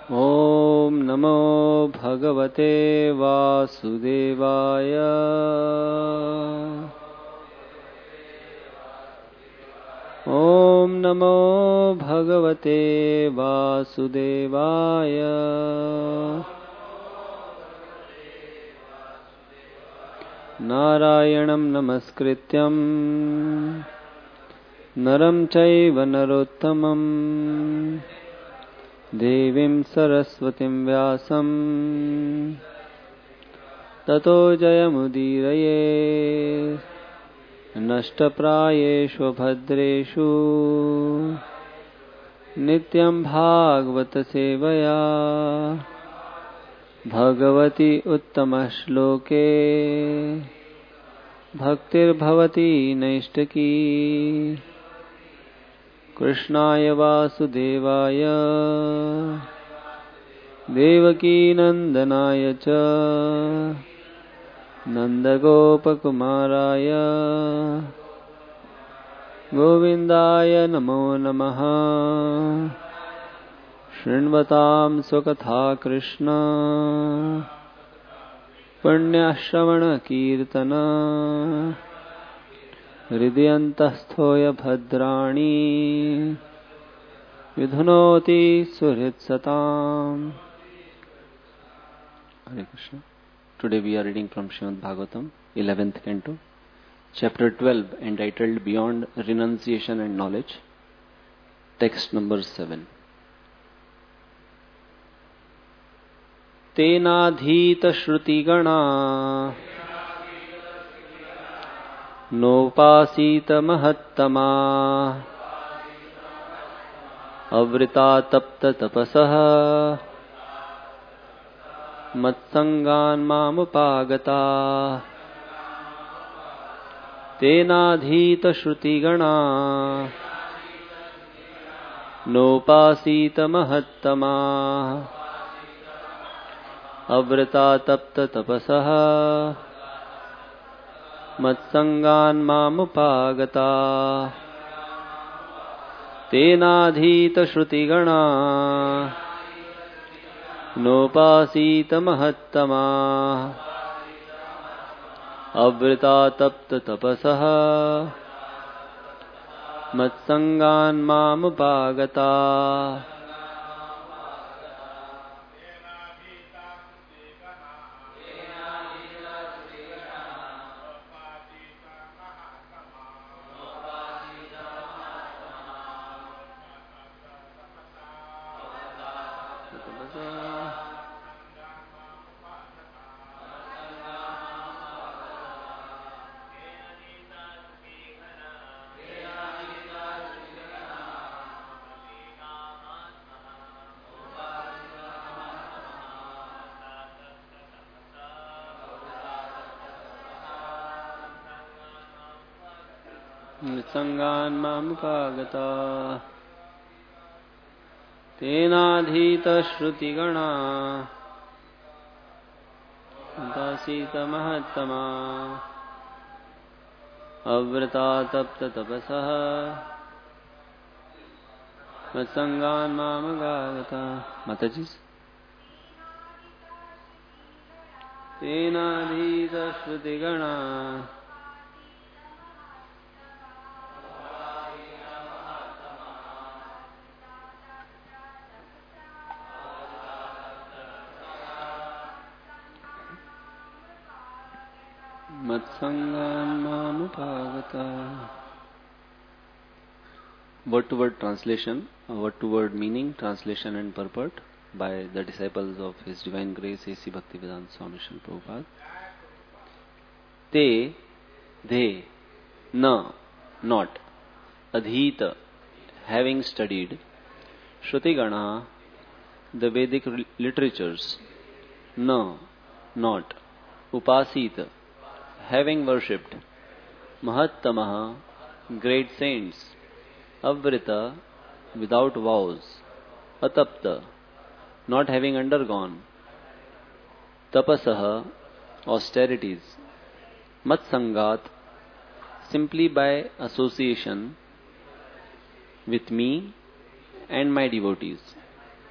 ॐ नमो भगवते वासुदेवाय। ॐ नमो भगवते वासुदेवाय। नारायणं नमस्कृत्यं नरं चैव नरोत्तमं देवीं सरस्वतीं व्यासं ततो जयमुदीरये। नष्टप्रायेषु भद्रेषु नित्यं भागवत सेवया भगवती उत्तमश्लोके भक्तिर्भवती नैष्ठकी। कृष्णाय वासुदेवाय देवकीनन्दनाय च नन्दगोपकुमाराय गोविन्दाय नमो नमः। शृण्वतां स्वकथा कृष्ण पुण्यश्रवणकीर्तन हृदयन्तस्थोय भद्राणि विधुनोति सुहृत्सताम्। Hare Krishna. Today we are reading from Srimad Bhagavatam, 11th Canto, Chapter 12, entitled Beyond Renunciation and Knowledge, text number 7. तेनाधीत श्रुतिगणा नोपासीत महत्तमा अवृता तप्त तपसः मत्संगान् मामुपागता। तेनाधीत श्रुतिगणा नोपासीत महत्तमा अवृता तप्त तपसः मत्संगान् मामुपागता। तेनाधीत श्रुतिगणा नोपासीत महत्तमा अवृता तप्त तपसः मत्संगान् मामुपागता। मत्संगान् मामुपागता। तेनाधीत श्रुतिगणा नोपासीत महत्तमा अवृता तप्त तपसः मत्संगान् मामुपागता। माताजी, तेनाधीत श्रुतिगणा मत्संगान् मामुपागता। Word to word translation, word to word meaning, translation and purport by the disciples of His Divine Grace A.C. Bhaktivedanta Swami Srila Prabhupada. Te, they, na, not, adhita, having studied, Shrutigana, the Vedic literatures, na, not, upasita, having worshipped, Mahattamaha, great saints, Avrita, without vows, Atapta, not having undergone, Tapasaha, austerities, Matsangat, simply by association with me and my devotees,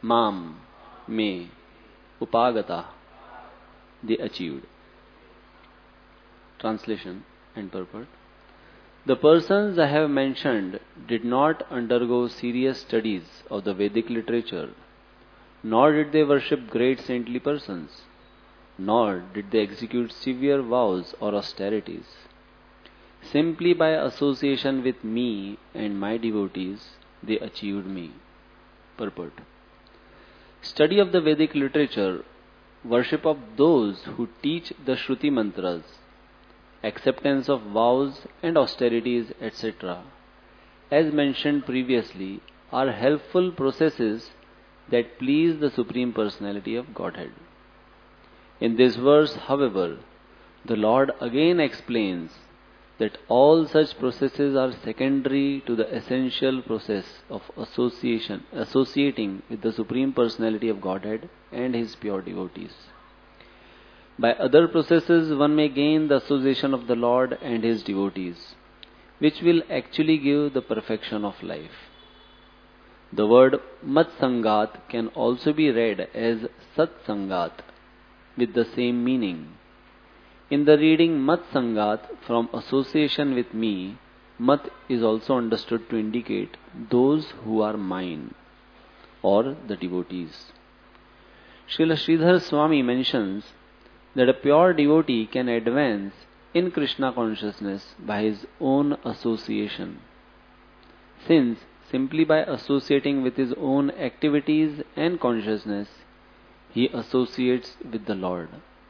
Mam, me, upagata, they achieved. Translation and purport. The persons I have mentioned did not undergo serious studies of the Vedic literature, nor did they worship great saintly persons, nor did they execute severe vows or austerities. Simply by association with me and my devotees, they achieved me. Purport. Study of the Vedic literature, worship of those who teach the Shruti mantras, acceptance of vows and austerities, etc., as mentioned previously, are helpful processes that please the Supreme Personality of Godhead. In this verse, however, the Lord again explains that all such processes are secondary to the essential process of associating with the Supreme Personality of Godhead and His pure devotees. By other processes, one may gain the association of the Lord and His devotees, which will actually give the perfection of life. The word Mat-sangat can also be read as Sat-sangat, with the same meaning. In the reading Mat-sangat from association with me, Mat is also understood to indicate those who are mine, or the devotees. Srila Sridhar Swami mentions that a pure devotee can advance in Krishna consciousness by his own association, since simply by associating with his own activities and consciousness, he associates with the Lord.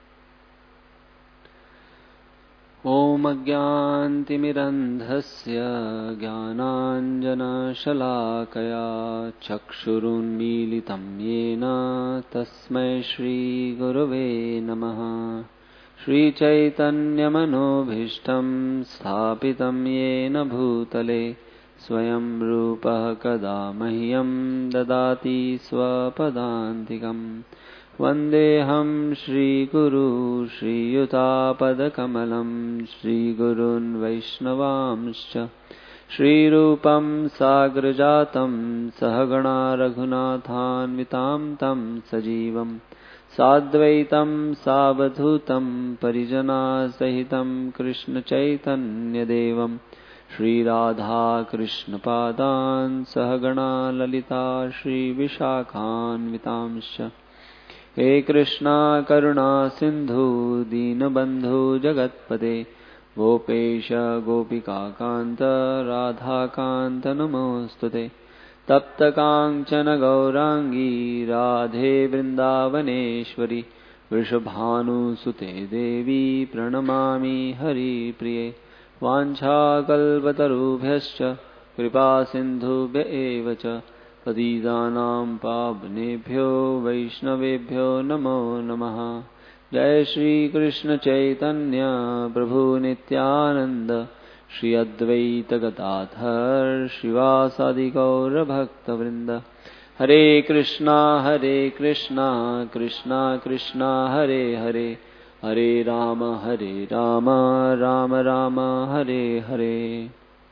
Om Ajnantimirandhasya Jnananjana Shalakaya Chakshurunmilitam Yena Tasmai Shri Gurave Namaha Shri Chaitanya Manobhishtam Sthapitam Yena Bhutale Swayam Rupa Kada Mahyam Dadati Swapadantikam Vandeham Shri Guru Shri Yutapad Shri Gurun Vaishnavamscha Shri Rupam Sagrajatam Sahagana Raghunathanvitam Tam Sajivam Sadvaitam Savadhutam Parijana Sahitam Krishna Chaitanya Devam Shri Radha Krishna Padan Sahagana Lalita Shri Vishakhanvitamscha He Krishna Karuna Sindhu Dinabandhu Jagatpate Gopesha Gopika Kanta Radha Kanta Namostute Tapta Kanchana Gaurangi Radhe Vrindavaneshwari Vrishabhanu Sute Devi Pranamami Hari Priye Vancha Kalpatarubhyascha Kripa Sindhubhya Evacha Patitanam Pavnebhyo Vaishnavebhyo Namo Namaha Jai Shri Krishna Chaitanya Prabhu Nityananda Shri Advaita Gadadhar Shivasadi Gaura Bhakta Vrinda Hare Krishna Krishna Krishna Hare Hare Hare Rama Rama Rama Hare Hare.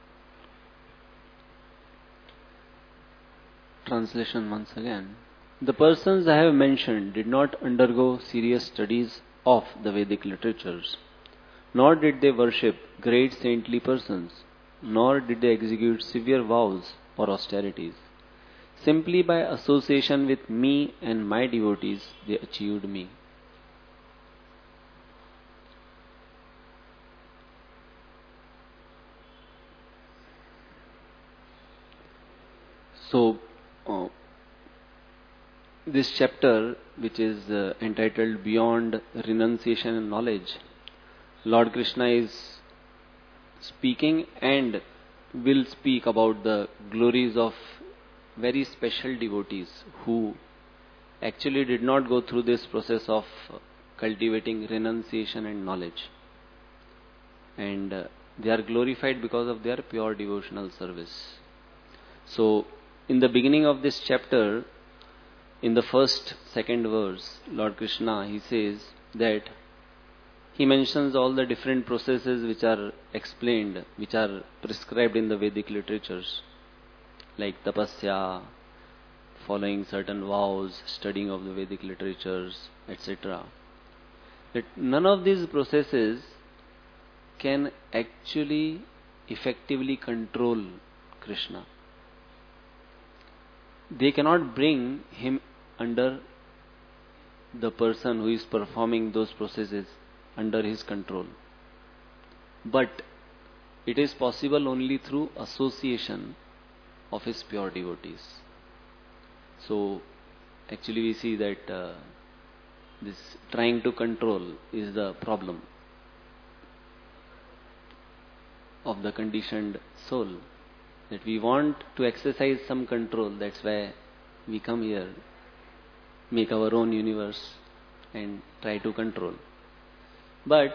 Translation once again. The persons I have mentioned did not undergo serious studies of the Vedic literatures, nor did they worship great saintly persons, nor did they execute severe vows or austerities. Simply by association with me and my devotees, they achieved me. So, this chapter, which is entitled Beyond Renunciation and Knowledge, Lord Krishna is speaking and will speak about the glories of very special devotees who actually did not go through this process of cultivating renunciation and knowledge. And they are glorified because of their pure devotional service. So, in the beginning of this chapter, in the second verse, Lord Krishna, he says that he mentions all the different processes which are explained, which are prescribed in the Vedic literatures, like tapasya, following certain vows, studying of the Vedic literatures, etc. That none of these processes can actually effectively control Krishna. They cannot bring him under the person who is performing those processes under his control. But it is possible only through association of his pure devotees. So, actually we see that this trying to control is the problem of the conditioned soul. That we want to exercise some control, that's why we come here, make our own universe and try to control. But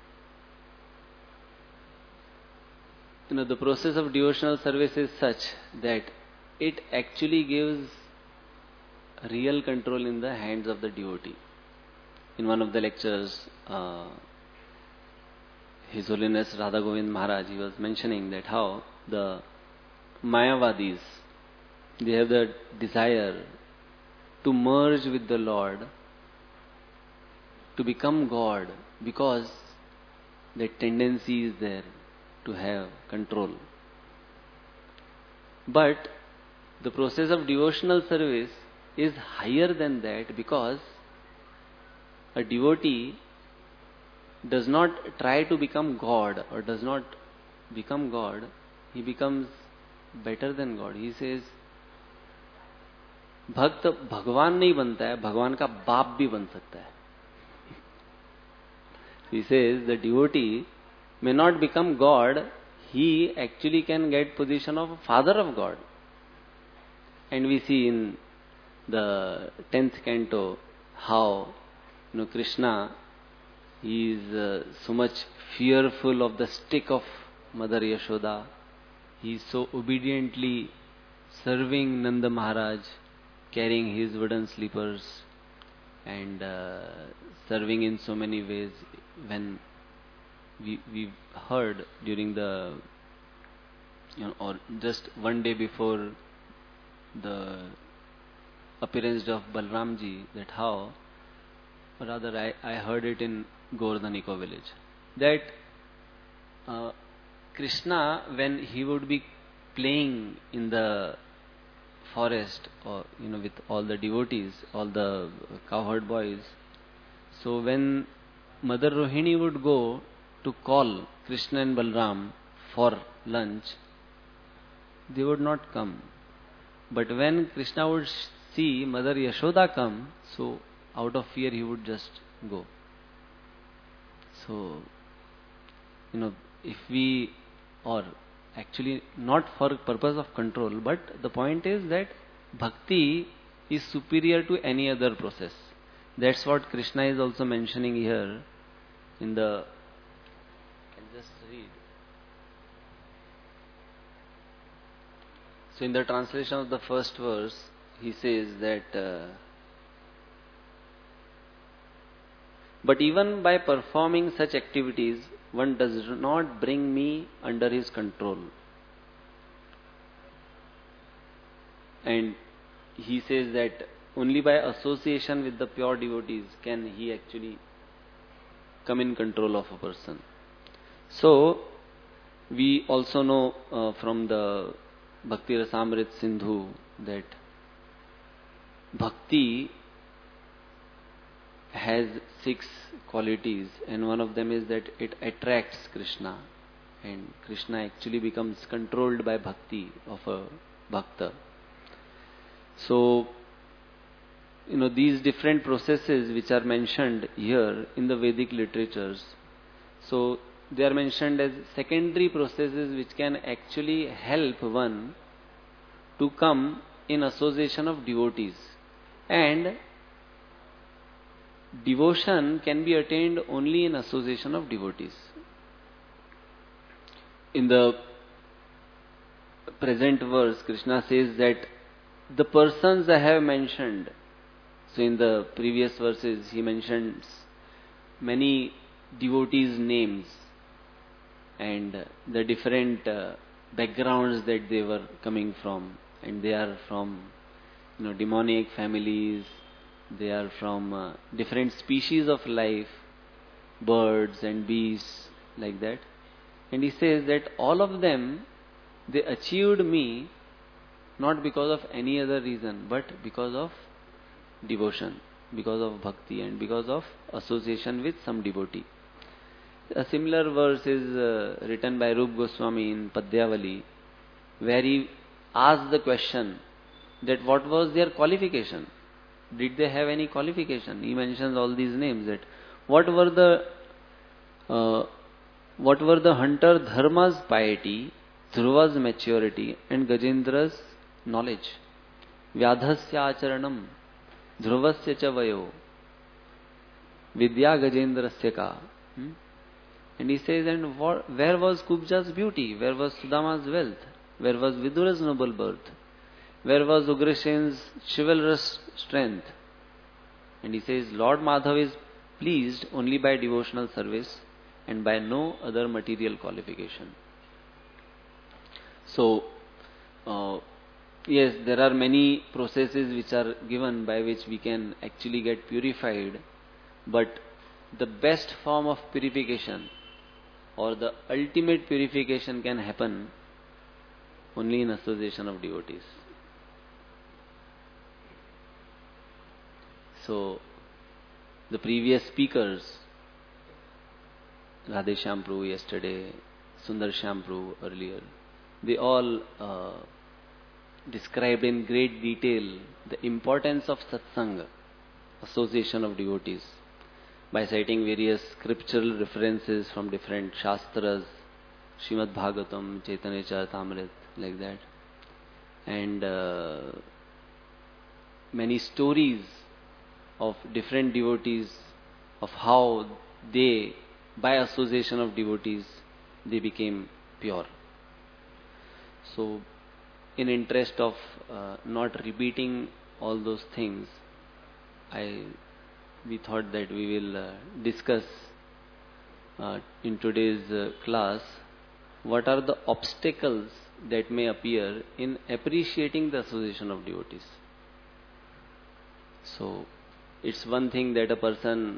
the process of devotional service is such that it actually gives real control in the hands of the devotee. In one of the lectures, His Holiness Radha Govind Maharaj, he was mentioning that how the Mayavadis, they have the desire to merge with the Lord, to become God, because that tendency is there to have control. But the process of devotional service is higher than that, because a devotee does not try to become God or does not become God, he becomes better than God. He says, भक्त भगवान नहीं बनता है, भगवान का बाप भी बन सकता है. He says the devotee may not become God, he actually can get position of father of God. And we see in the 10th canto how Krishna, he is so much fearful of the stick of Mother Yashoda. He is so obediently serving Nanda Maharaj, carrying his wooden sleepers and serving in so many ways. When we heard during the, or just one day before the appearance of Balramji, that how, or rather I heard it in Govardhan Eco Village, that Krishna, when he would be playing in the forest, or with all the devotees, all the cowherd boys, so when Mother Rohini would go to call Krishna and Balram for lunch, they would not come. But when Krishna would see Mother Yashoda come, so out of fear he would just go. So, if we, or actually not for purpose of control, but the point is that bhakti is superior to any other process. That's what Krishna is also mentioning here in the, I'll just read. So in the translation of the first verse, he says that but even by performing such activities, one does not bring me under his control. And he says that only by association with the pure devotees can he actually come in control of a person. So, we also know from the Bhakti Rasamrit Sindhu that bhakti has 6 qualities, and one of them is that it attracts Krishna, and Krishna actually becomes controlled by bhakti of a bhakta. So, these different processes which are mentioned here in the Vedic literatures, so they are mentioned as secondary processes which can actually help one to come in association of devotees. And devotion can be attained only in association of devotees. In the present verse, Krishna says that the persons I have mentioned, so in the previous verses he mentions many devotees' names and the different backgrounds that they were coming from, and they are from demoniac families, they are from different species of life, birds and beasts, like that. And he says that all of them, they achieved me not because of any other reason, but because of devotion, because of bhakti, and because of association with some devotee. A similar verse is written by Rup Goswami in Padyavali, where he asked the question that what was their qualification? Did they have any qualification? He mentions all these names, that what were the hunter Dharma's piety, Dhruva's maturity, and Gajendra's knowledge. Vyadhasya acharanam, Dhruvasya cha vayo, Vidya Gajendrasya ka. And he says, and where was Kubja's beauty? Where was Sudama's wealth? Where was Vidura's noble birth? Where was Ugrasen's chivalrous strength? And he says, Lord Madhav is pleased only by devotional service and by no other material qualification. So, yes, there are many processes which are given by which we can actually get purified, but the best form of purification or the ultimate purification can happen only in association of devotees. So, the previous speakers, Radheshyam Prabhu yesterday, Sundar Shyam Prabhu earlier, they all described in great detail the importance of satsanga, association of devotees, by citing various scriptural references from different shastras, Srimad Bhagavatam, Chaitanya Charitamrita, like that, and many stories of different devotees, of how they, by association of devotees, they became pure. So, in interest of not repeating all those things, we thought that we will discuss in today's class what are the obstacles that may appear in appreciating the association of devotees. So, it's one thing that a person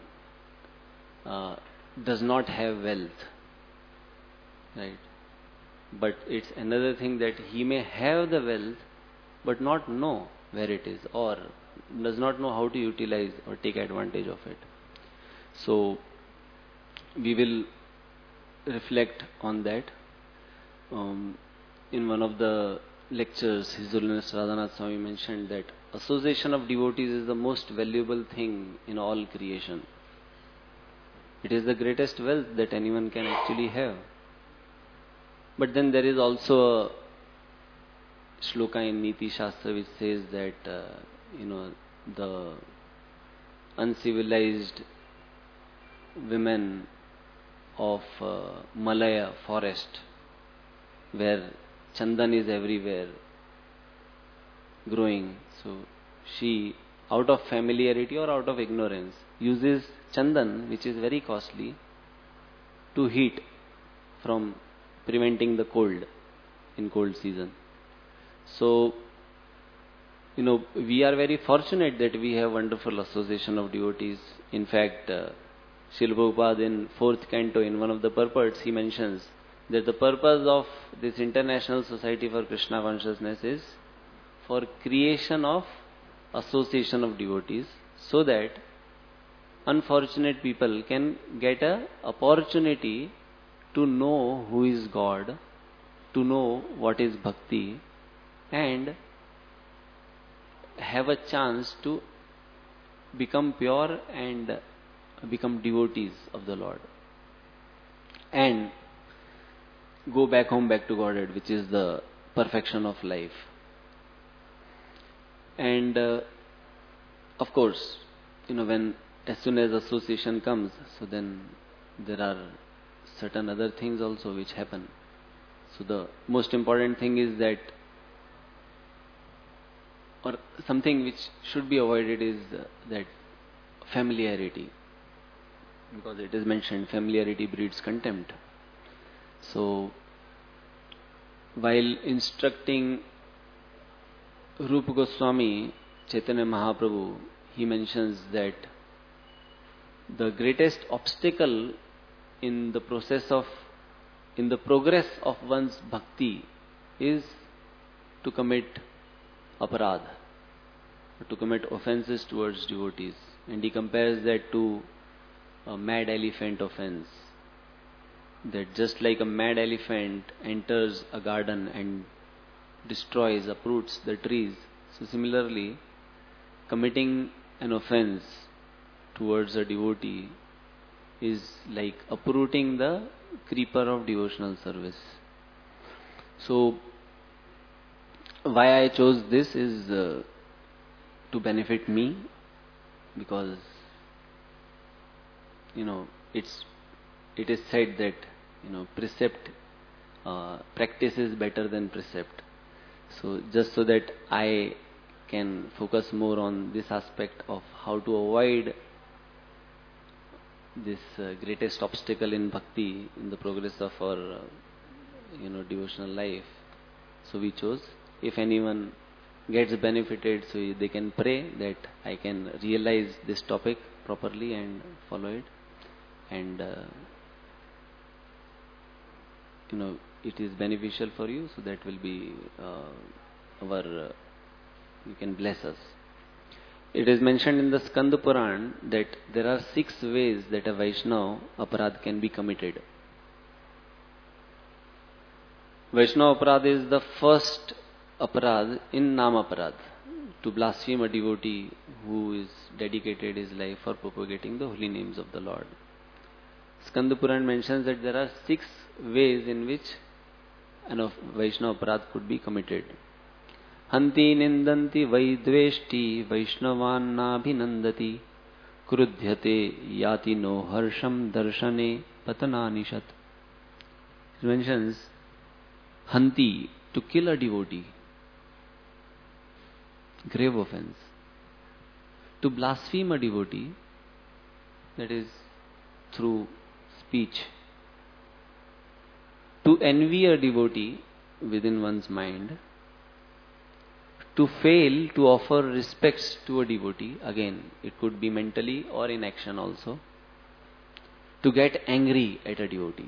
does not have wealth, right? But it's another thing that he may have the wealth but not know where it is, or does not know how to utilize or take advantage of it. So, we will reflect on that. In one of the lectures, His Holiness Radhanath Swami mentioned that association of devotees is the most valuable thing in all creation. It is the greatest wealth that anyone can actually have. But then there is also a shloka in Niti Shastra which says that, the uncivilized women of Malaya forest, where chandan is everywhere growing. So she, out of familiarity or out of ignorance, uses chandan, which is very costly, to heat from preventing the cold in cold season. So, we are very fortunate that we have wonderful association of devotees. In fact, Srila Prabhupada in 4th canto, in one of the purports, he mentions that the purpose of this International Society for Krishna Consciousness is for creation of association of devotees, so that unfortunate people can get an opportunity to know who is God, to know what is bhakti, and have a chance to become pure and become devotees of the Lord, and go back home, back to Godhead, which is the perfection of life. And of course, as soon as association comes, so then there are certain other things also which happen. So the most important thing is that, or something which should be avoided, is that familiarity, because it is mentioned, familiarity breeds contempt. So, while instructing Rupa Goswami Chaitanya Mahaprabhu, he mentions that the greatest obstacle in the progress of one's bhakti is to commit aparadh, to commit offenses towards devotees. And he compares that to a mad elephant offense. That just like a mad elephant enters a garden and destroys, uproots the trees, so similarly, committing an offense towards a devotee is like uprooting the creeper of devotional service. So, why I chose this is to benefit me, because it is said that precept practice is better than precept. So just so that I can focus more on this aspect of how to avoid this greatest obstacle in bhakti, in the progress of our devotional life. So we chose. If anyone gets benefited, so they can pray that I can realize this topic properly and follow it. And it is beneficial for you, so that will be you can bless us. It is mentioned in the Skanda Puran that there are 6 ways that a Vaishnava aparadh can be committed. Vaishnava aparadh is the first aparadh in Nam aparadh, to blaspheme a devotee who is dedicated his life for propagating the holy names of the Lord. Skanda Puran mentions that there are 6 ways in which a Vaishnava aparadh could be committed. Hanti nindanti vaidveshti vaishnavanna bhinandati krudhyate yati no harsham darshane patananishat. It mentions hanti, to kill a devotee, grave offense. To blaspheme a devotee, that is through speech. To envy a devotee within one's mind. To fail to offer respects to a devotee, again, it could be mentally or in action also. To get angry at a devotee.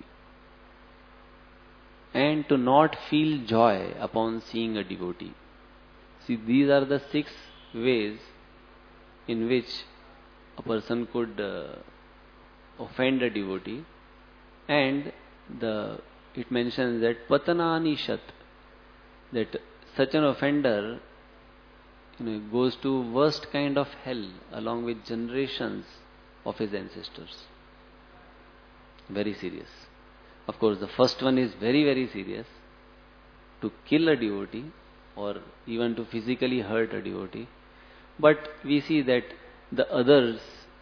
And to not feel joy upon seeing a devotee. See, these are the 6 ways in which a person could offend a devotee. And it mentions that patananishat, that such an offender goes to worst kind of hell along with generations of his ancestors. Very serious. Of course, the first one is very, very serious. To kill a devotee or even to physically hurt a devotee. But we see that the others,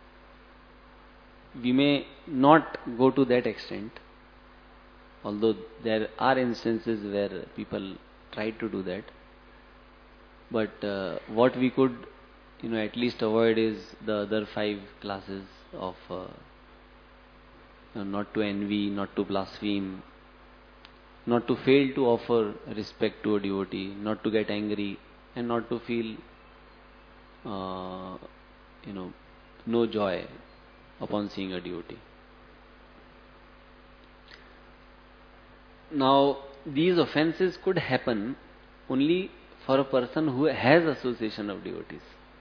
we may not go to that extent. Although there are instances where people try to do that. But what we could, at least avoid is the other 5 classes of not to envy, not to blaspheme, not to fail to offer respect to a devotee, not to get angry, and not to feel, no joy upon seeing a devotee. Now, these offenses could happen only for a person who has association of devotees.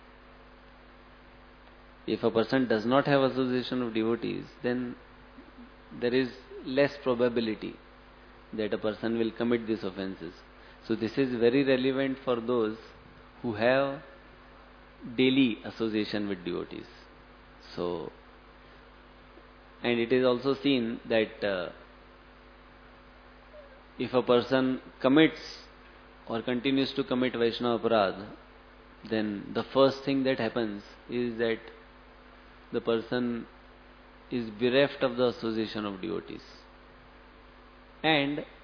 If a person does not have association of devotees, then there is less probability that a person will commit these offenses. So this is very relevant for those who have daily association with devotees. So, and it is also seen that if a person commits or continues to commit Vaishnava aparadh, then the first thing that happens is that the person is bereft of the association of devotees. And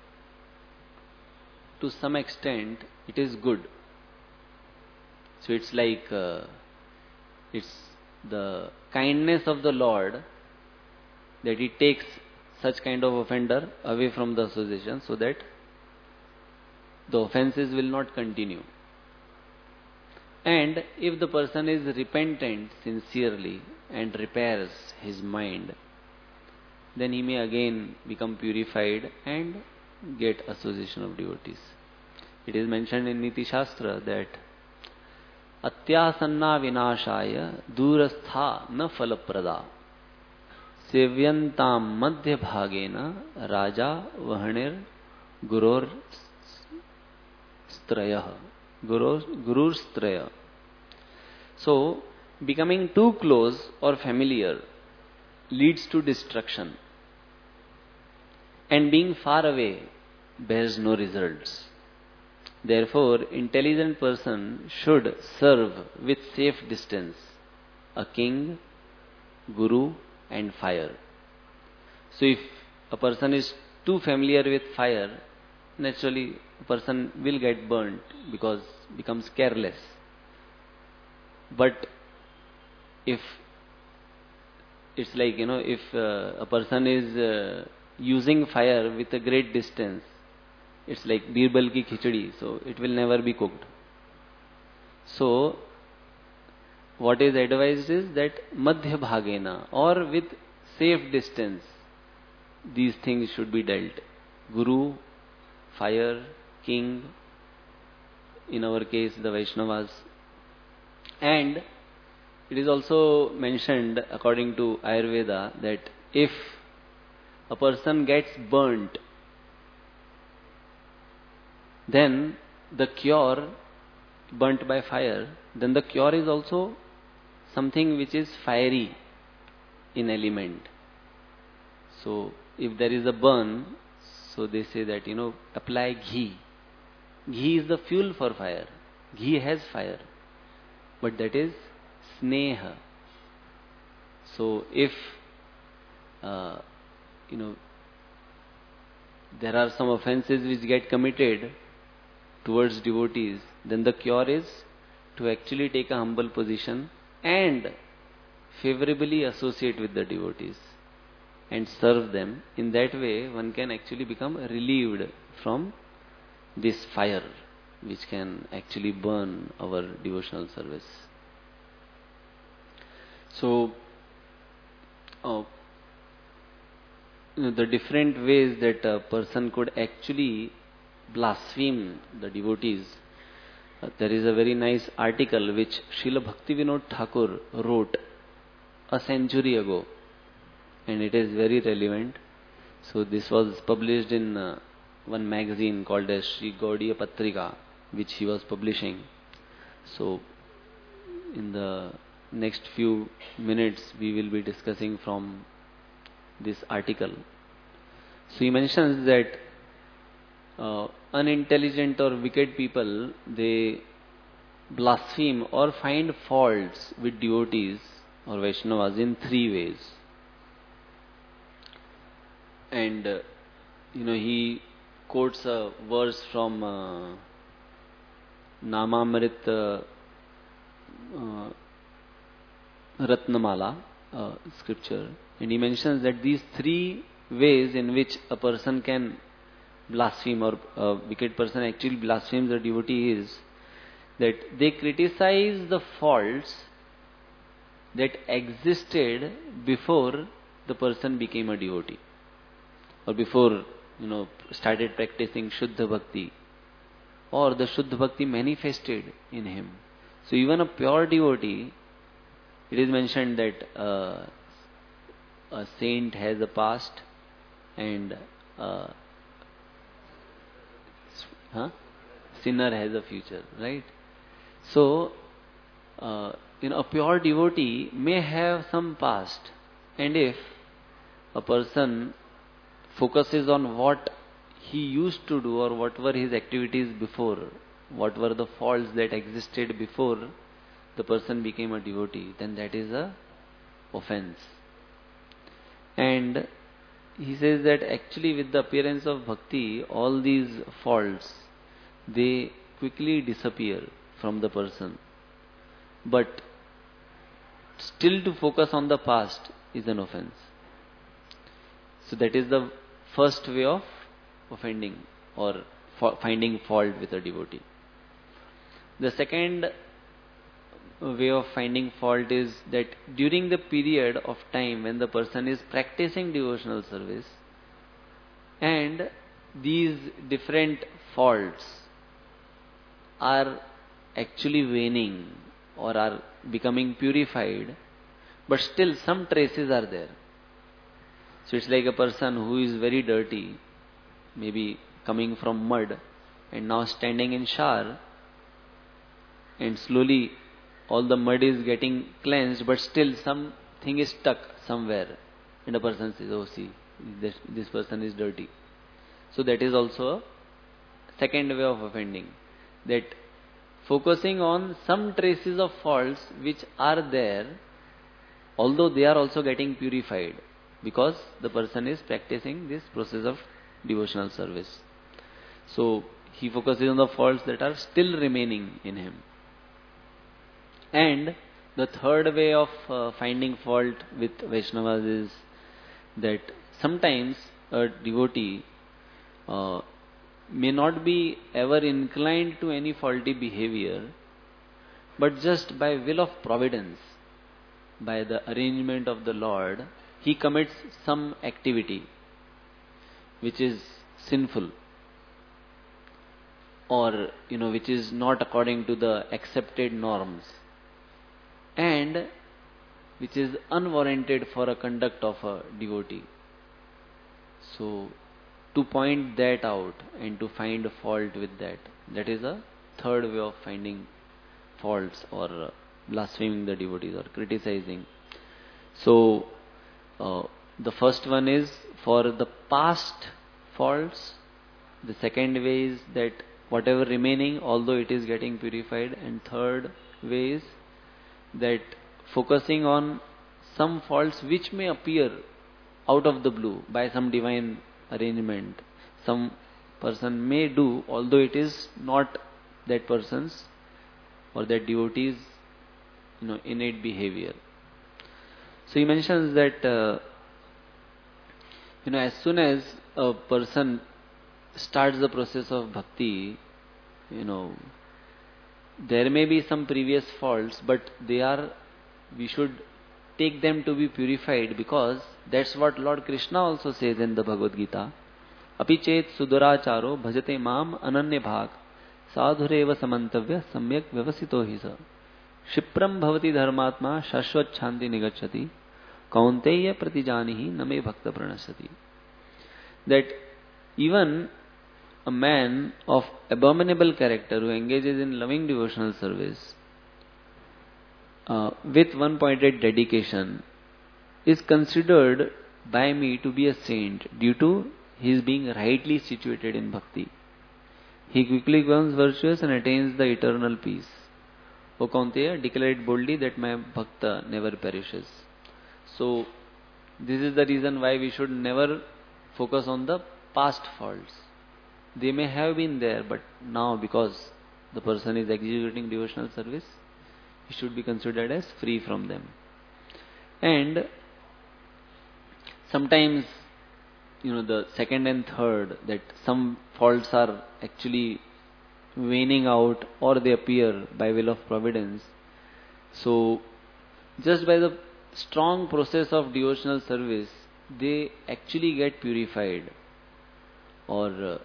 to some extent, it is good. So it's like, it's the kindness of the Lord that He takes such kind of offender away from the association so that the offenses will not continue. And if the person is repentant sincerely and repairs his mind, then he may again become purified and get association of devotees. It is mentioned in Niti Shastra that Atyasanna vinashaya durastha na falaprada sevyantam madhya bhagena raja vahanir gurur strayah. Gurur straya. So, becoming too close or familiar leads to destruction, and being far away bears no results. Therefore, intelligent person should serve with safe distance a king, guru, and fire. So, if a person is too familiar with fire, naturally a person will get burnt because becomes careless. But if it's like, if a person is using fire with a great distance, it's like Birbal ki khichdi, so it will never be cooked. So, what is advised is that madhya bhagena, or with safe distance, these things should be dealt. Guru, fire, king, in our case the Vaishnavas. And it is also mentioned according to Ayurveda that if a person gets burnt, then the cure, burnt by fire, then the cure is also something which is fiery in element. So, if there is a burn, so they say that, apply ghee. Ghee is the fuel for fire. Ghee has fire. But that is sneha. So, if, there are some offenses which get committed towards devotees, then the cure is to actually take a humble position and favorably associate with the devotees and serve them. In that way, one can actually become relieved from this fire which can actually burn our devotional service. So, the different ways that a person could actually blaspheme the devotees. There is a very nice article which Srila Bhaktivinoda Thakur wrote a century ago, and it is very relevant. So this was published in one magazine called as Sri Gaudiya Patrika, which he was publishing. So in the next few minutes we will be discussing from this article. So he mentions that unintelligent or wicked people, they blaspheme or find faults with devotees or Vaishnavas in three ways. And he quotes a verse from Namamrit Ratnamala scripture, and he mentions that these three ways in which a person can blaspheme, or a wicked person actually blasphemes a devotee, is that they criticize the faults that existed before the person became a devotee, or before started practicing Shuddha Bhakti, or the Shuddha Bhakti manifested in him. So even a pure devotee, it is mentioned that a saint has a past and sinner has a future, right? So, a pure devotee may have some past, and if a person focuses on what he used to do or what were his activities before, what were the faults that existed before the person became a devotee, then that is a offense. And he says that actually with the appearance of bhakti, all these faults, they quickly disappear from the person. But still to focus on the past is an offense. So that is the first way of offending or finding fault with a devotee. The second way of finding fault is that during the period of time when the person is practicing devotional service and these different faults are actually waning or are becoming purified, but still some traces are there. So it's like a person who is very dirty, maybe coming from mud and now standing in shower, and slowly all the mud is getting cleansed, but still something is stuck somewhere. And a person says, oh see, this person is dirty. So that is also a second way of offending. That focusing on some traces of faults which are there, although they are also getting purified, because the person is practicing this process of devotional service. So he focuses on the faults that are still remaining in him. And the third way of finding fault with Vaishnavas is that sometimes a devotee may not be ever inclined to any faulty behavior, but just by will of providence, by the arrangement of the Lord, he commits some activity which is sinful, or which is not according to the accepted norms, and which is unwarranted for a conduct of a devotee. So to point that out and to find a fault with that is a third way of finding faults or blaspheming the devotees or criticizing. So the first one is for the past faults. The second way is that whatever remaining, although it is getting purified. And third way is that focusing on some faults which may appear out of the blue by some divine arrangement. Some person may do, although it is not that person's or that devotee's innate behavior. So he mentions that as soon as a person starts the process of bhakti, there may be some previous faults, but we should take them to be purified, because that's what Lord Krishna also says in the Bhagavad Gita. Api chet suduracharo bhajate mam ananya bhag sadhureva samantavya samyak vyavasito hisa shipram bhavati dharmatma shashvat chanti nigacchati kaunteya pratijanihi name bhakta pranasati. That even a man of abominable character who engages in loving devotional service with one-pointed dedication is considered by me to be a saint due to his being rightly situated in bhakti. He quickly becomes virtuous and attains the eternal peace. O Kaunteya, declare it boldly that my bhakta never perishes. So this is the reason why we should never focus on the past faults. They may have been there, but now because the person is executing devotional service, he should be considered as free from them. And sometimes, the second and third, that some faults are actually waning out or they appear by will of providence. So just by the strong process of devotional service, they actually get purified. Or,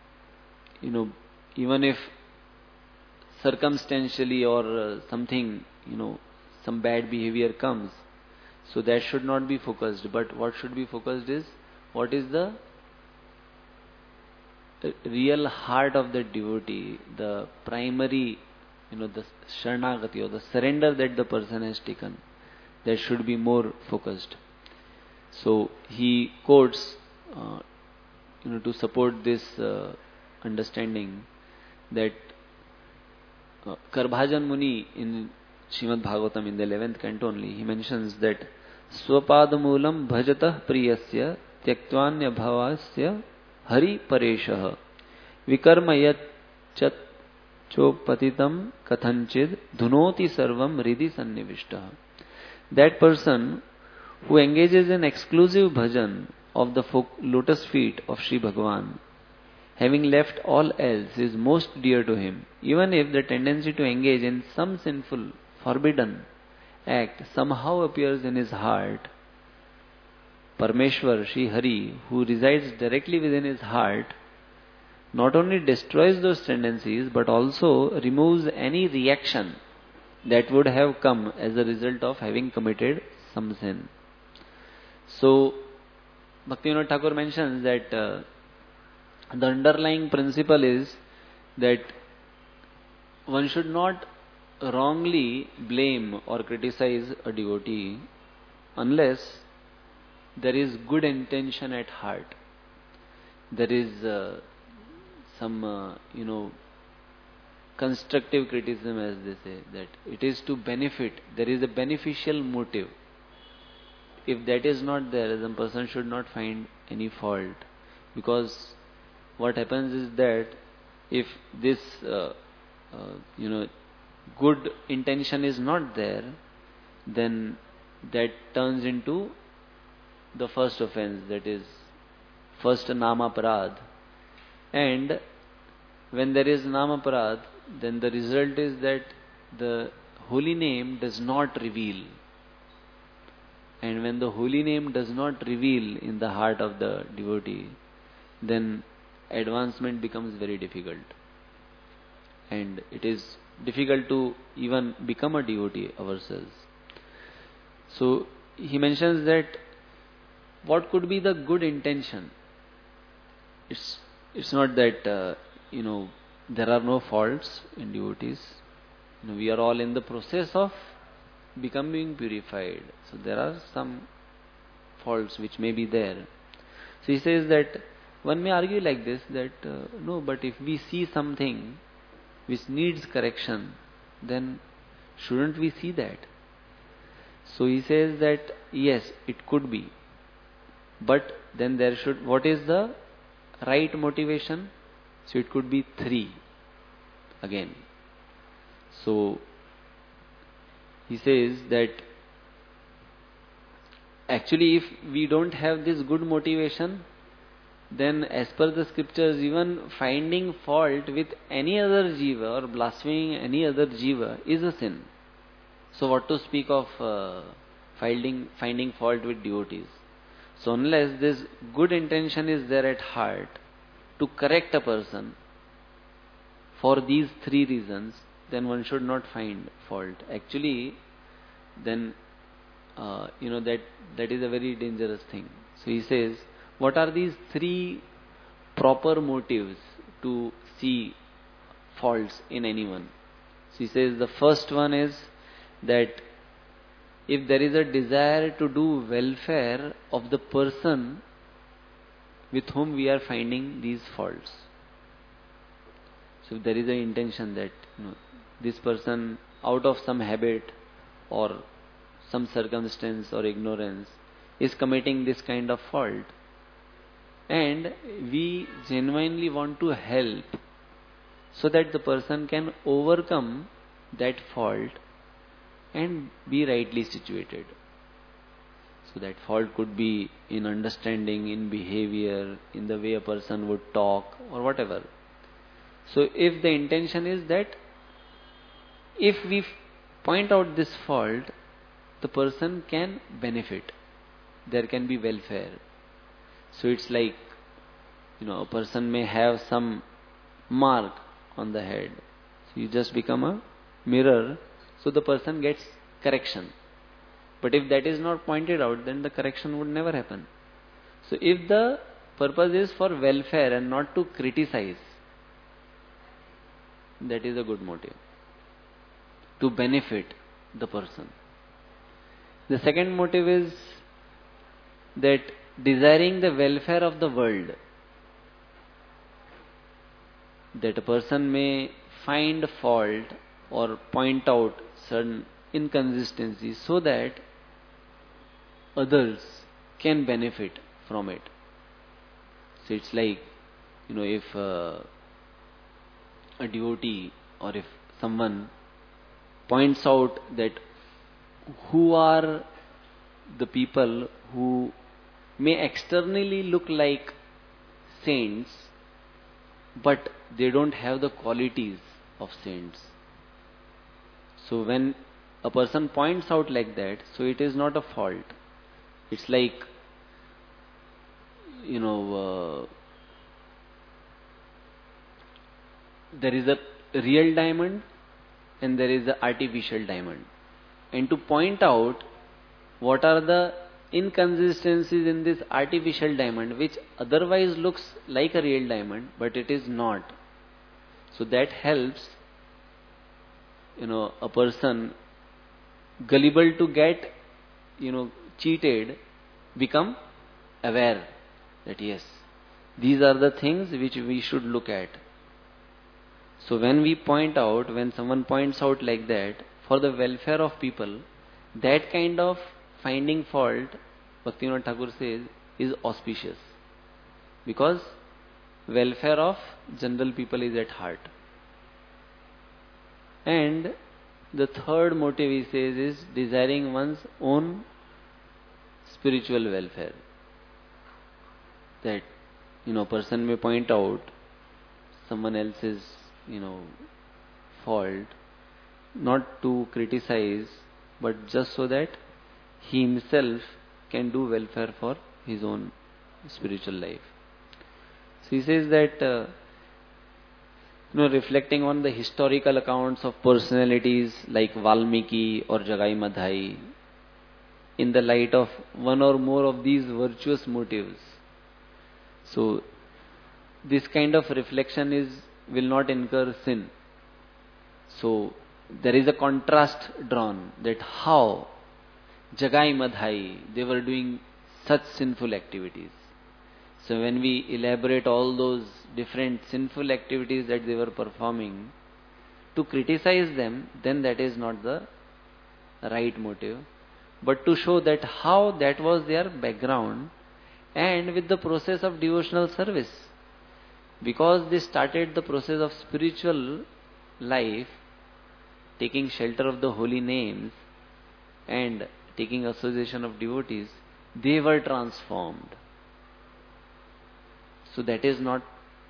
even if circumstantially or something, some bad behavior comes, so that should not be focused. But what should be focused is, what is the real heart of the devotee, the primary, the sharanagati or the surrender that the person has taken, that should be more focused. So he quotes, to support this understanding, that Karbhajan Muni in Srimad Bhagavatam in the 11th canto only, he mentions that Swapadamulam bhajatah priyasya tyaktwanya bhavasya hari pareshah vikarmayat chat chopatitam kathanchid dhunoti sarvam ridhi sannivishtaha. That person who engages in exclusive bhajan of the lotus feet of Sri Bhagavan, having left all else, is most dear to him, even if the tendency to engage in some sinful forbidden act somehow appears in his heart, Parmeshwar, Shri Hari, who resides directly within his heart, not only destroys those tendencies but also removes any reaction that would have come as a result of having committed some sin. So, Bhaktivinoda Thakur mentions that the underlying principle is that one should not wrongly blame or criticize a devotee unless there is good intention at heart. There is some, constructive criticism, as they say, that it is to benefit. There is a beneficial motive. If that is not there, then person should not find any fault. Because what happens is that if this, good intention is not there, then that turns into the first offense, that is first namaparad. And when there is namaparad, then the result is that the holy name does not reveal. And when the holy name does not reveal in the heart of the devotee, then advancement becomes very difficult. And it is difficult to even become a devotee ourselves. So he mentions that what could be the good intention? It's not that there are no faults in devotees. We are all in the process of becoming purified. So there are some faults which may be there. So he says that one may argue like this, that no, but if we see something which needs correction, then shouldn't we see that? So he says that yes, it could be. But then there should, what is the right motivation? So it could be 3 again. So he says that actually if we don't have this good motivation, then as per the scriptures, even finding fault with any other jiva or blaspheming any other jiva is a sin. So what to speak of finding fault with devotees? So unless this good intention is there at heart to correct a person for these 3 reasons, then one should not find fault. Actually, then that is a very dangerous thing. So he says, what are these 3 proper motives to see faults in anyone? So he says the first one is that if there is a desire to do welfare of the person with whom we are finding these faults. So if there is an intention that this person, out of some habit or some circumstance or ignorance, is committing this kind of fault, and we genuinely want to help so that the person can overcome that fault and be rightly situated. So that fault could be in understanding, in behavior, in the way a person would talk or whatever. So if the intention is that if we point out this fault, the person can benefit, there can be welfare. So it's like, a person may have some mark on the head. So you just become a mirror, so the person gets correction. But if that is not pointed out, then the correction would never happen. So if the purpose is for welfare and not to criticize, that is a good motive, to benefit the person. The second motive is that desiring the welfare of the world, that a person may find fault or point out certain inconsistencies so that others can benefit from it. So it's like, if a devotee or if someone points out that who are the people who may externally look like saints, but they don't have the qualities of saints. So when a person points out like that, so it is not a fault. It's like, there is a real diamond and there is an artificial diamond. And to point out what are the inconsistencies in this artificial diamond, which otherwise looks like a real diamond, but it is not. So that helps, a person gullible to get, cheated, become aware that yes, these are the things which we should look at. So when someone points out like that, for the welfare of people, that kind of finding fault, Bhaktivinoda Thakur says, is auspicious. Because welfare of general people is at heart. And the third motive, he says, is desiring one's own spiritual welfare. That, person may point out someone else's, fault, not to criticize, but just so that he himself can do welfare for his own spiritual life. So he says that, reflecting on the historical accounts of personalities like Valmiki or Jagai Madhai, in the light of one or more of these virtuous motives. So this kind of reflection will not incur sin. So there is a contrast drawn that how Jagai Madhai, they were doing such sinful activities. So when we elaborate all those different sinful activities that they were performing, to criticize them, then that is not the right motive. But to show that how that was their background, and with the process of devotional service. Because they started the process of spiritual life, taking shelter of the holy names and taking association of devotees, they were transformed. So that is not,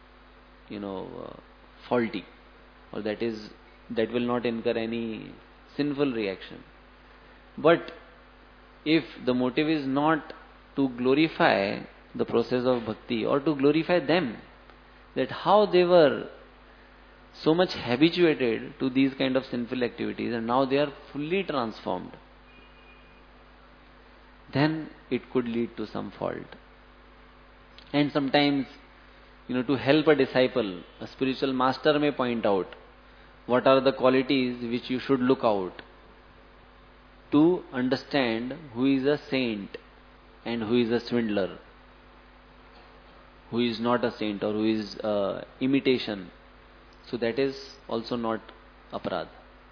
faulty, or that will not incur any sinful reaction. But if the motive is not to glorify the process of bhakti or to glorify them, that how they were so much habituated to these kind of sinful activities and now they are fully transformed, then it could lead to some fault. And sometimes, to help a disciple, a spiritual master may point out what are the qualities which you should look out to understand who is a saint and who is a swindler, who is not a saint or who is imitation. So that is also not aparad.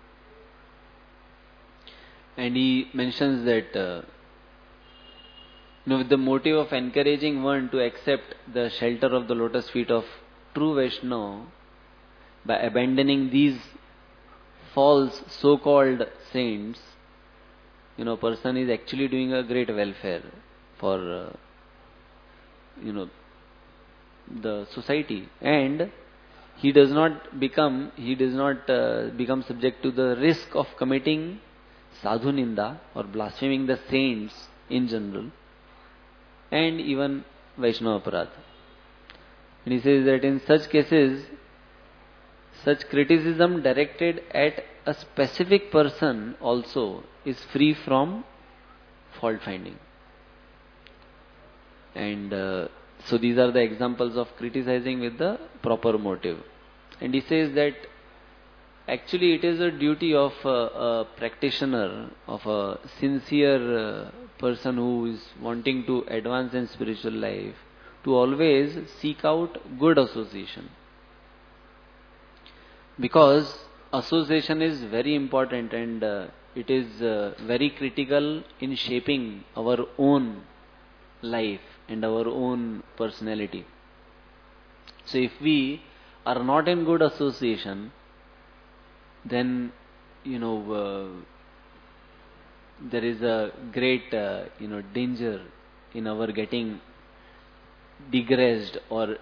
And he mentions that with the motive of encouraging one to accept the shelter of the lotus feet of true Vaishnava, by abandoning these false so-called saints, person is actually doing a great welfare for, the society, and he does not become subject to the risk of committing sadhu ninda or blaspheming the saints in general, and even Vaishnava aparadha. And he says that in such cases, such criticism directed at a specific person also is free from fault finding. And so these are the examples of criticizing with the proper motive. And he says that actually it is a duty of a practitioner, of a sincere person who is wanting to advance in spiritual life, to always seek out good association. Because association is very important and it is very critical in shaping our own life and our own personality. So if we are not in good association, then there is a great danger in our getting digressed or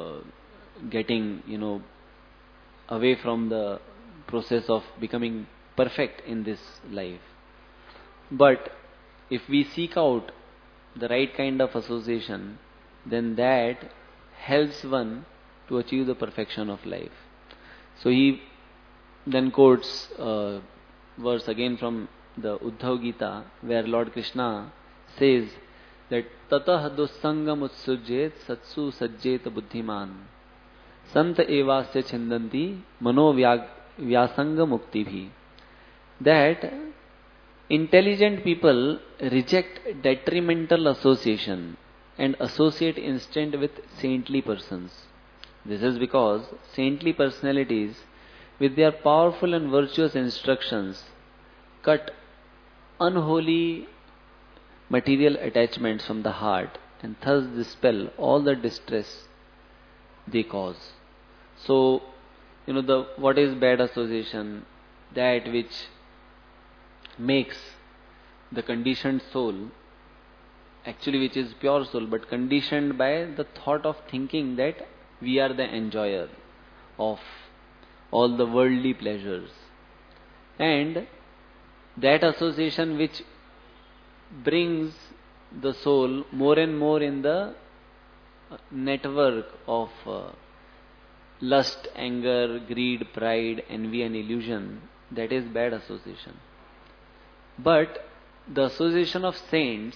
getting away from the process of becoming perfect in this life. But if we seek out the right kind of association, then that helps one to achieve the perfection of life. So he then quotes a verse again from the Uddhav Gita, where Lord Krishna says that tatah dussangam utsujjet satsu sajjet buddhiman sant evasya chindanti mano vyasanga mukti bhi. That intelligent people reject detrimental association and associate instead with saintly persons. This is because saintly personalities, with their powerful and virtuous instructions, cut unholy material attachments from the heart and thus dispel all the distress they cause. So, what is bad association? That which makes the conditioned soul, actually which is pure soul, but conditioned by the thought of thinking that we are the enjoyer of all the worldly pleasures. And that association which brings the soul more and more in the network of lust, anger, greed, pride, envy and illusion, that is bad association. But the association of saints,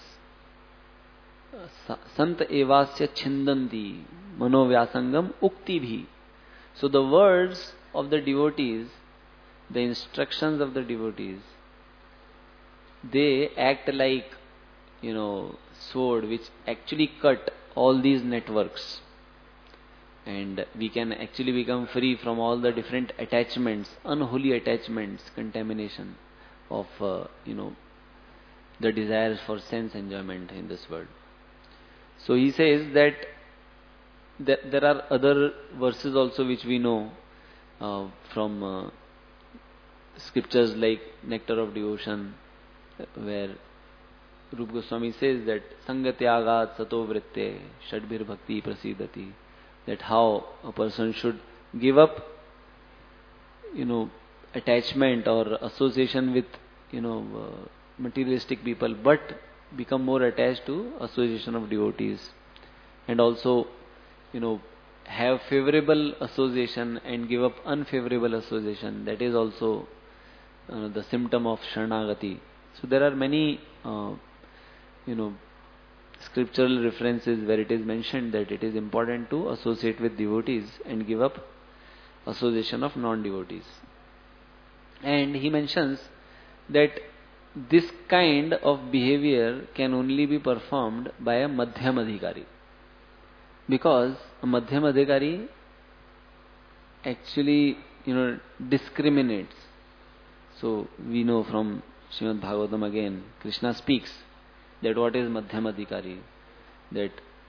Sant evasya chindanti manovyasangam ukti bhi. So the words of the devotees, the instructions of the devotees, they act like, sword which actually cut all these networks. And we can actually become free from all the different attachments, unholy attachments, contamination of, the desires for sense enjoyment in this world. So he says that there are other verses also which we know from scriptures like Nectar of Devotion, where Rupa Goswami says that Sangatyagat sato vritte shadbhir bhakti prasidati, that how a person should give up, attachment or association with, materialistic people, but become more attached to association of devotees, and also, have favorable association and give up unfavorable association. That is also the symptom of Sharanagati. So there are many, scriptural references where it is mentioned that it is important to associate with devotees and give up association of non-devotees. And he mentions that this kind of behavior can only be performed by a Madhyam Adhikari. Because a Madhyam Adhikari actually, discriminates. So we know from Srimad Bhagavatam again, Krishna speaks that what is Madhyam Adhikari? That,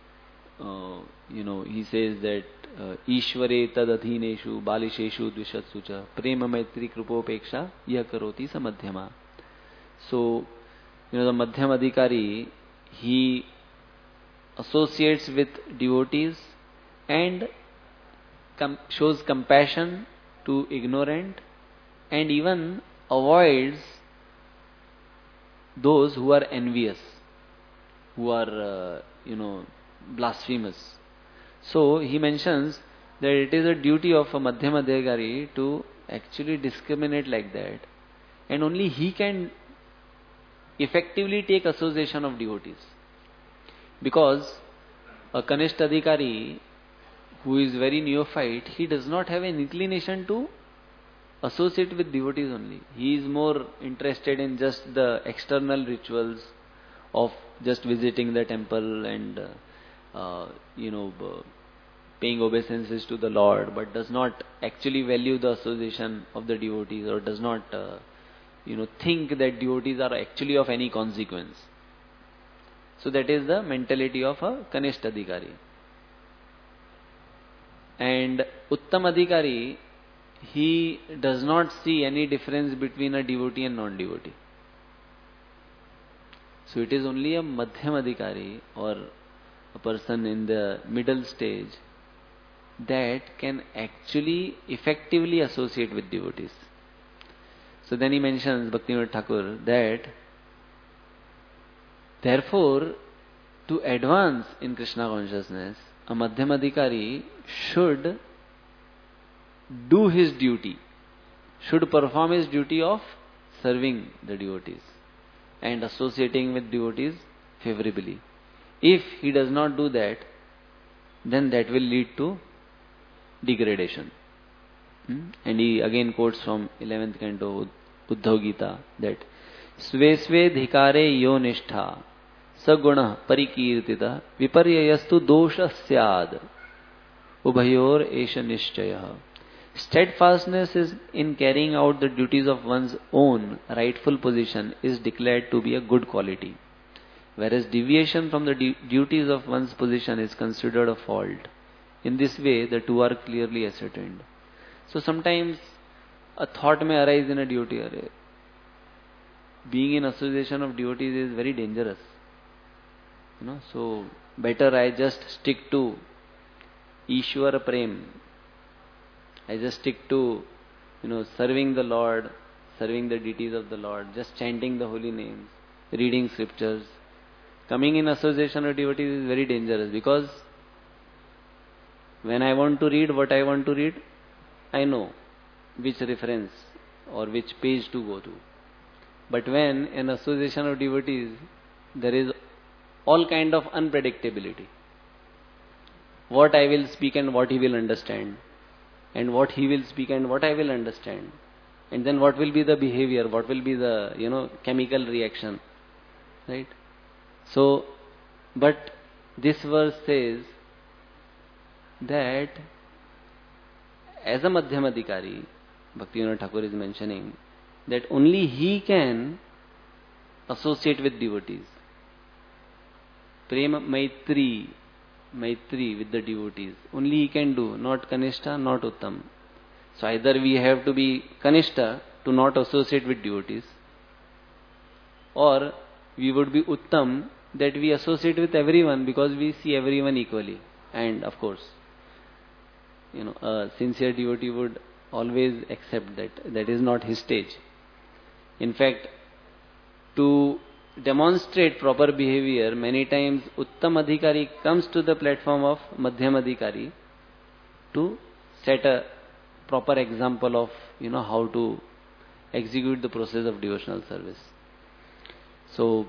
he says that Ishvare tad adhineshu balisheshu dvishatsu cha prema maitri krupopeksha yah karoti sa madhyama. So, the Madhyam Adhikari, he associates with devotees and shows compassion to ignorant and even avoids those who are envious, who are, blasphemous. So he mentions that it is a duty of a Madhyam Adhikari to actually discriminate like that, and only he can effectively take association of devotees. Because a Kanishta Adhikari who is very neophyte, he does not have an inclination to associate with devotees only. He is more interested in just the external rituals of just visiting the temple and, paying obeisances to the Lord, but does not actually value the association of the devotees, or does not, think that devotees are actually of any consequence. So that is the mentality of a Kanishta Adhikari. And Uttam Adhikari, he does not see any difference between a devotee and non-devotee. So it is only a Madhyam Adhikari, or a person in the middle stage, that can actually effectively associate with devotees. So then he mentions, Bhaktivinoda Thakur, that therefore, to advance in Krishna consciousness, a Madhyamadikari should do his duty, should perform his duty of serving the devotees and associating with devotees favorably. If he does not do that, then that will lead to degradation. And he again quotes from 11th canto Uddhav Gita that Sve sve dhikare yo nishtha saguna parikirtita viparyayastu dosha syad ubhayor esha nishchaya. Steadfastness is in carrying out the duties of one's own rightful position is declared to be a good quality, whereas deviation from the duties of one's position is considered a fault. In this way, the two are clearly ascertained. So sometimes a thought may arise in a devotee, being in association of devotees is very dangerous. So better I just stick to Ishwara Prem. I just stick to, serving the Lord, serving the deities of the Lord, just chanting the holy names, reading scriptures. Coming in association of devotees is very dangerous, because when I want to read what I want to read, I know which reference or which page to go to. But when in association of devotees, there is all kind of unpredictability. What I will speak and what he will understand, and what he will speak and what I will understand, and then what will be the behavior, what will be the chemical reaction, right? So, but this verse says that as a Madhyamadikari, Bhaktivinoda Thakur is mentioning that only he can associate with devotees. Prema Maitri with the devotees. Only he can do, not Kanishta, not Uttam. So either we have to be Kanishta to not associate with devotees, or we would be Uttam that we associate with everyone because we see everyone equally. And of course, a sincere devotee would always accept that. That is not his stage. In fact, to demonstrate proper behavior, many times Uttam Adhikari comes to the platform of Madhyam Adhikari to set a proper example of how to execute the process of devotional service. So,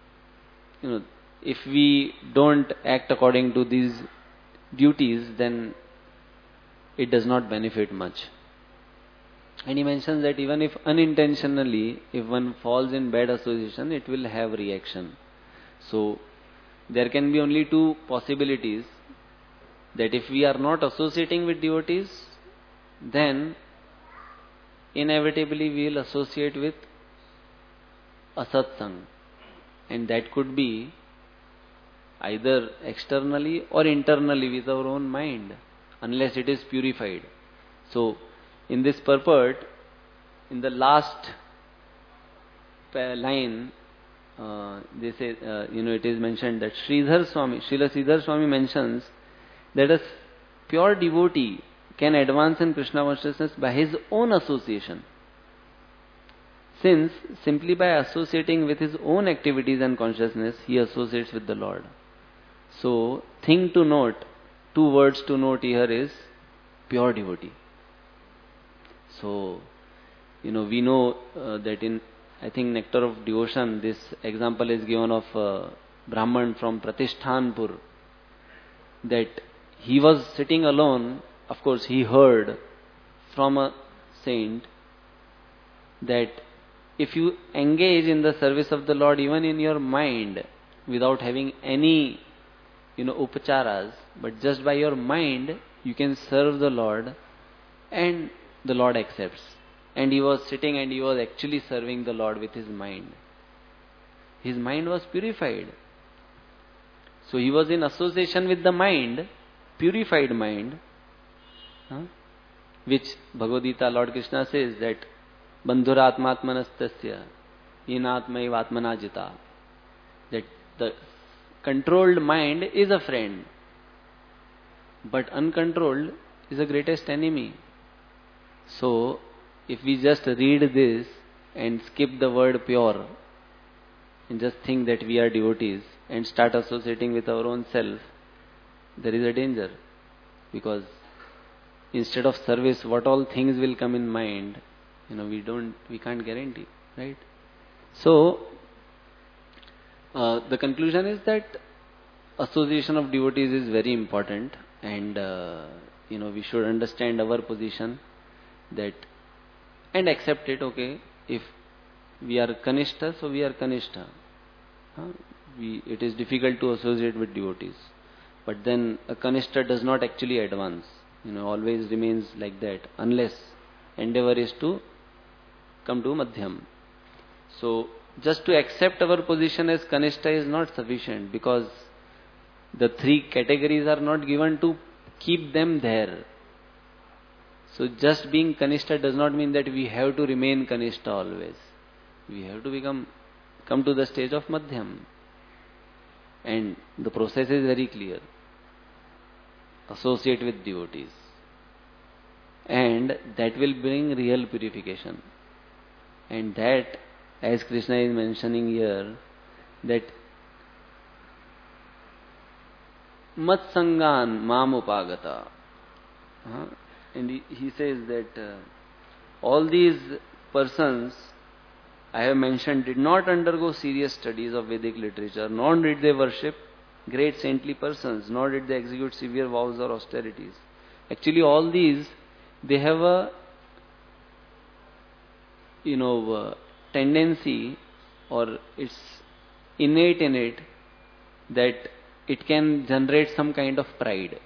if we don't act according to these duties, then it does not benefit much. And he mentions that even if unintentionally, if one falls in bad association, it will have reaction. So, there can be only two possibilities, that if we are not associating with devotees, then inevitably we will associate with asatsang. And that could be either externally or internally with our own mind, unless it is purified. So, in this purport, in the last line, they say, it is mentioned that Sridhar Swami, Srila Sridhar Swami mentions that a pure devotee can advance in Krishna consciousness by his own association, since simply by associating with his own activities and consciousness, he associates with the Lord. So, thing to note, two words to note here is pure devotee. So, we know that in, I think, Nectar of Devotion, this example is given of Brahman from Pratishtanpur, that he was sitting alone. Of course, he heard from a saint that if you engage in the service of the Lord even in your mind, without having any, upacharas, but just by your mind, you can serve the Lord and the Lord accepts. And he was sitting and he was actually serving the Lord with his mind. His mind was purified. So he was in association with the mind, purified mind, which Bhagavad Gita, Lord Krishna says that Bandhuratmatmanastasya inatmaiv atmanajita, that the controlled mind is a friend, but uncontrolled is the greatest enemy. So, if we just read this, and skip the word pure and just think that we are devotees and start associating with our own self, there is a danger. Because instead of service, what all things will come in mind, we can't guarantee, right? So, the conclusion is that association of devotees is very important, and we should understand our position that and accept it. Okay, if we are Kanishta, so we are Kanishta. It is difficult to associate with devotees, but then a Kanishta does not actually advance. Always remains like that unless endeavor is to come to Madhyam. So just to accept our position as Kanishta is not sufficient, because the three categories are not given to keep them there. So just being Kanishta does not mean that we have to remain Kanishta always. We have to come to the stage of Madhyam. And the process is very clear. Associate with devotees. And that will bring real purification. And that, as Krishna is mentioning here, that Matsangan Mam Upagata. And he says that all these persons I have mentioned did not undergo serious studies of Vedic literature, nor did they worship great saintly persons, nor did they execute severe vows or austerities. Actually, all these, they have a tendency, or it's innate in it, that it can generate some kind of pride.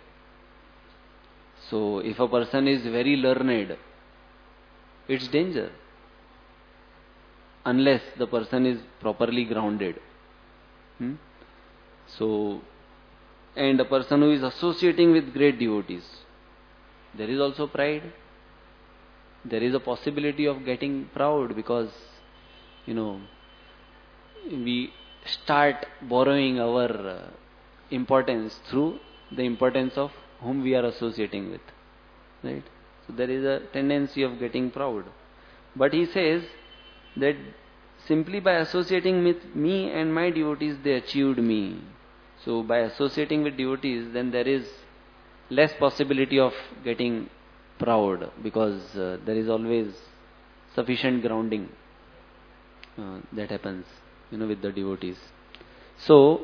So, if a person is very learned, it's danger. Unless the person is properly grounded. So, and a person who is associating with great devotees, there is also pride. There is a possibility of getting proud, because, we start borrowing our importance through the importance of whom we are associating with. Right? So there is a tendency of getting proud. But he says that simply by associating with me and my devotees, they achieved me. So by associating with devotees, then there is less possibility of getting proud, because there is always sufficient grounding that happens, with the devotees. So,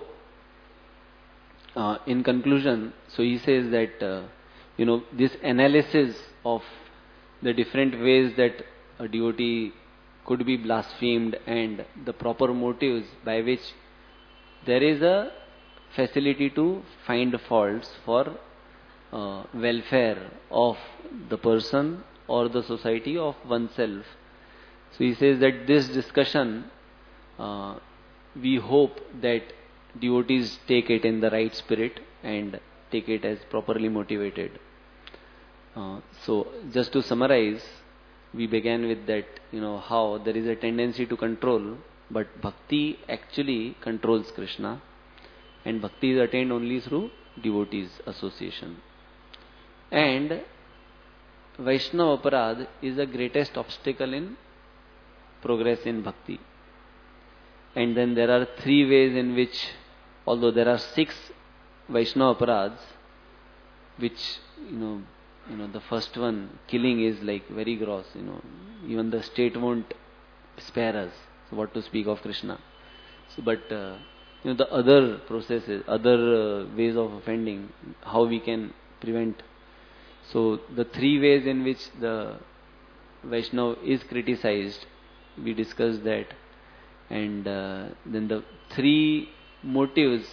in conclusion, so he says that, this analysis of the different ways that a devotee could be blasphemed and the proper motives by which there is a facility to find faults for welfare of the person or the society of oneself. So he says that this discussion, we hope that devotees take it in the right spirit and take it as properly motivated. So just to summarize, we began with that, how there is a tendency to control, but bhakti actually controls Krishna, and bhakti is attained only through devotees association. And Vaishnava Aparad is the greatest obstacle in progress in bhakti. And then there are three ways in which, although there are 6 Vaishnava Aparads, which, the first one, killing, is like very gross, even the state won't spare us. So what to speak of Krishna? So, but, the other processes, other ways of offending, how we can prevent. So the 3 ways in which the Vaishnava is criticized, we discussed that. And then the 3 motives,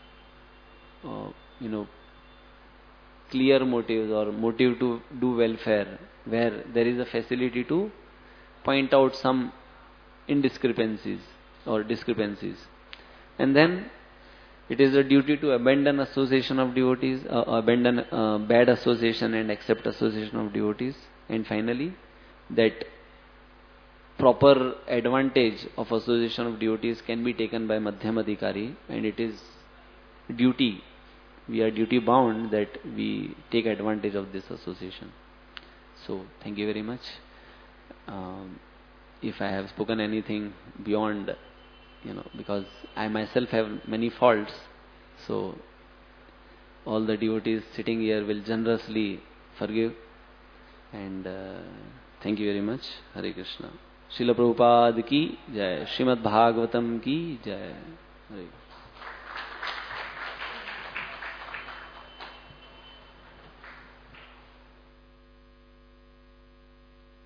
clear motives or motive to do welfare, where there is a facility to point out some indiscrepancies or discrepancies. And then it is a duty to abandon association of devotees, abandon bad association and accept association of devotees. And finally, that proper advantage of association of devotees can be taken by Madhyam Adhikari, and it is duty. We are duty bound that we take advantage of this association. So, thank you very much. if I have spoken anything beyond, because I myself have many faults. So all the devotees sitting here will generously forgive. And thank you very much. Hare Krishna. Srila Prabhupada ki jai. Srimad Bhagavatam ki jai. Hare